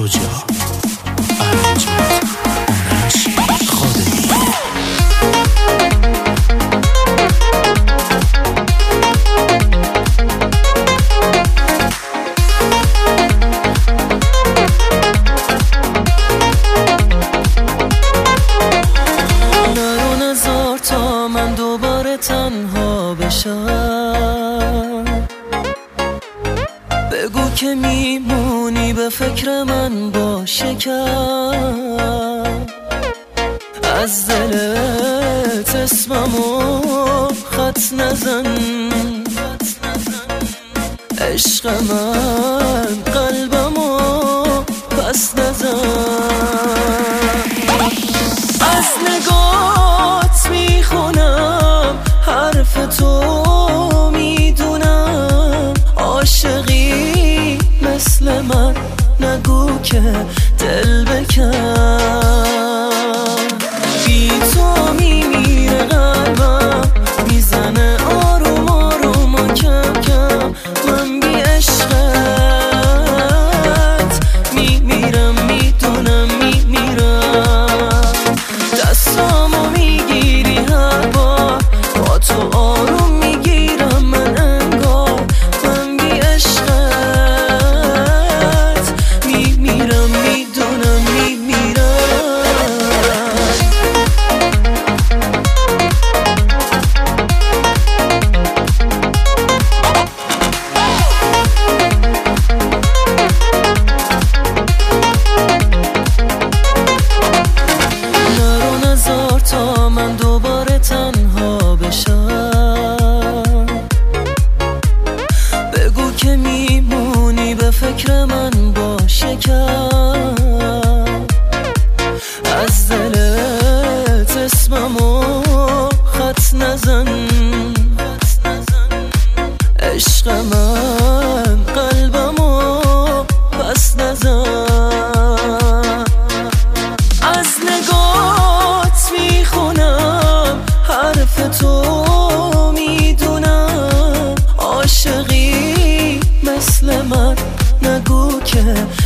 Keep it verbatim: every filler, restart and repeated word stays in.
شجاع ارنجمنت آرش خادمی. نرو نذار تا من دوباره تنها بشم، بگو که میمونی به فکر من با شکم، از دلت اسممو خط نزن، عشق من قلبمو پس نزن. از نگات میخونم حرف تو، میدونم عاشقی مثل من نگو که دل بکن. بی تو میمیره قلبم، میزنه آروم آروم و کم کم، من بی عشقت میمیرم، میدونم میمیرم. دستامو میگیری هر بار، با تو آروم میگیرم من انگار، من بی عشقت میمیرم، میدونم میمیرم. نرو نذار تا من دوباره تنها بشم، بگو که میمونی به فکر من با شکم، از دلت اسممو خط نزن، عشق من قلبمو پس نزن. از نگات میخونم حرف تو، میدونم عاشقی مثل من نگو که